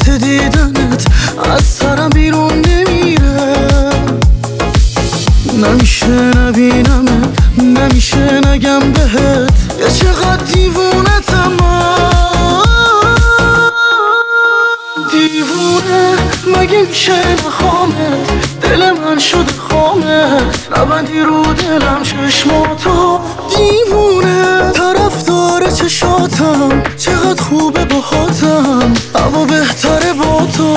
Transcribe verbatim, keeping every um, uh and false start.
لذت دیدنت از سرم بیرون نمیره. نمیشه نبینمت، نمیشه نگم بهت یه چقدر دیوونتم من. دیوونه مگه میشه نخوامت، دل من شده خامت، نبندی رو دلم چشماتو. دیوونه طرفدار چشاتم، چقدر خوبه باهاتم، اما بهتره با تو.